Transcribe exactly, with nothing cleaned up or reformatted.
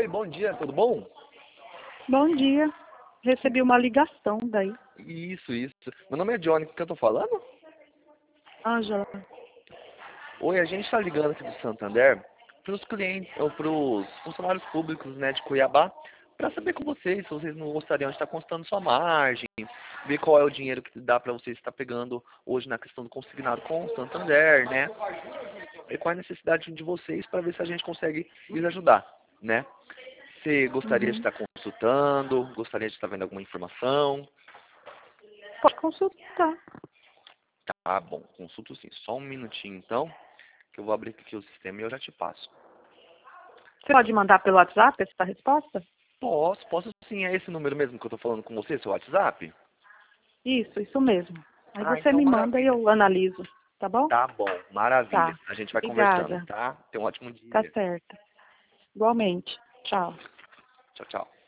Oi, bom dia, tudo bom? Bom dia. Recebi uma ligação daí. Isso, isso. Meu nome é Johnny, com quem eu tô falando? Ângela. Oi, a gente tá ligando aqui do Santander para os clientes, ou para os funcionários públicos, né, de Cuiabá, para saber com vocês se vocês não gostariam de estar constando sua margem, ver qual é o dinheiro que dá para vocês estar pegando hoje na questão do consignado com o Santander, né? E qual é a necessidade de vocês para ver se a gente consegue lhes ajudar, né? Você gostaria de Uhum. estar consultando? Gostaria de estar vendo alguma informação? Pode consultar. Tá bom, consulto sim. Só um minutinho então, que eu vou abrir aqui o sistema e eu já te passo. Você pode mandar pelo WhatsApp essa resposta? Posso, posso sim. É esse número mesmo que eu tô falando com você, seu WhatsApp? Isso, isso mesmo. Aí Ah, você então me manda e maravilha. eu analiso, tá bom? Tá bom, maravilha. Tá. A gente vai conversando, Obrigada. tá? Tenha um ótimo Tá dia. certo. Igualmente. Tchau. Tchau, tchau.